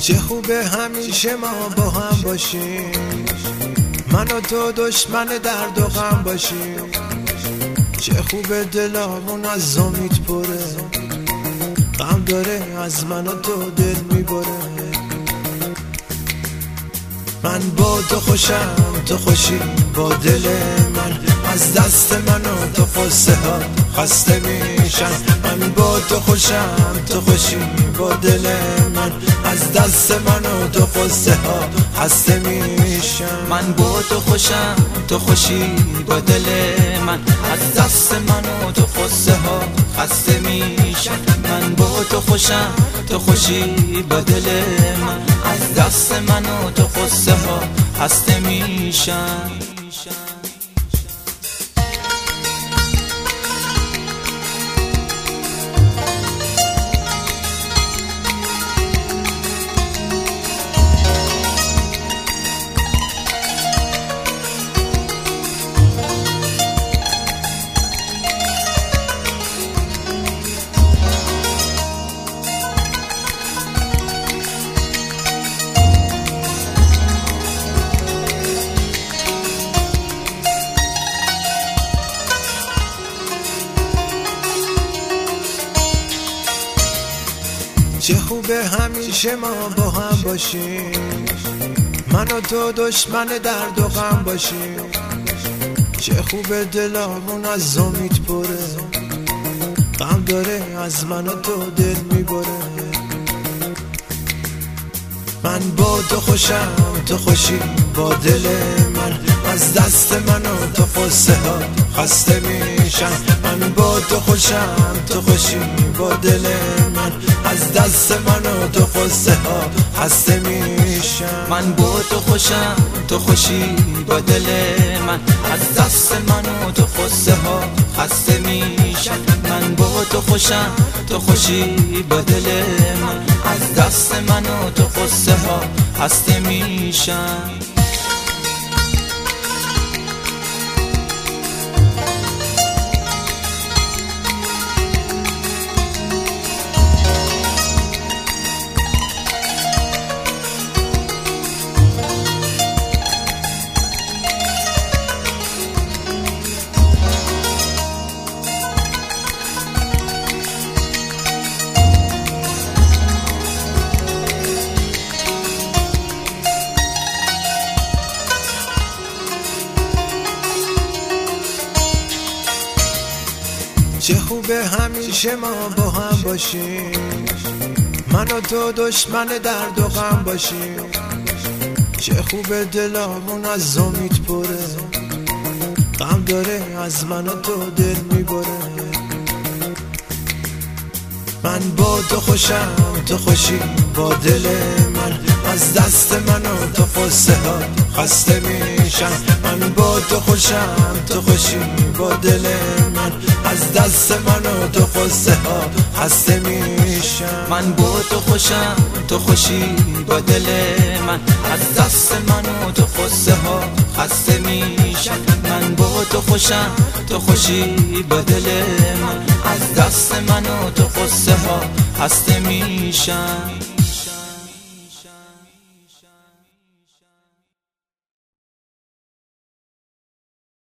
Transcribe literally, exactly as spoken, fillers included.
چه خوبه همیشه ما با هم باشیم، من و تو دشمن درد و غم باشیم. چه خوبه دلامون از امید پره، غم داره از من و تو دل میبره. من با تو خوشم، تو خوشی با دل من، از دست من و تو قصه ها خسته میشن. من با تو خوشم، تو خوشی با دل من، از دست من و تو قصه ها خسته میشن. من با تو خوشم، تو خوشی با دل من، از دست من و تو قصه ها خسته میشن. من با تو خوشم، تو خوشی با دل من، از دست من و تو قصه ها خسته میشن. چه خوبه همیشه ما با هم باشیم، من و تو دشمن درد و غم باشیم. چه خوبه دلامون از امید پره، غم داره از من و تو دل میبره. من با تو خوشم، تو خوشی با دل من، از دست من و تو قصه ها خسته میشن. من با تو خوشم، تو خوشی با دل من، از دست من و تو قصه ها خسته میشن. من با تو خوشم، تو خوشی با دل من، از دست من و تو قصه ها خسته میشن. من با تو خوشم، تو خوشی با دل من، از دست من و تو قصه ها خسته میشن. چه خوبه همیشه ما با هم باشیم، من و تو دشمن درد و غم باشیم. چه خوبه دلامون از امید پره، غم داره از من و تو دل میبره. من با تو خوشم، تو خوشی با دل من، از دست من و تو قصه ها خسته میشن. من با تو خوشم، تو خوشی با دل من، از دست من و تو قصه ها خسته میشن. من با تو خوشم، تو خوشی با دل من، از دست من و تو قصه ها خسته میشن. من با تو خوشم، تو خوشی با دل من، از دست من و تو قصه ها خسته میشن.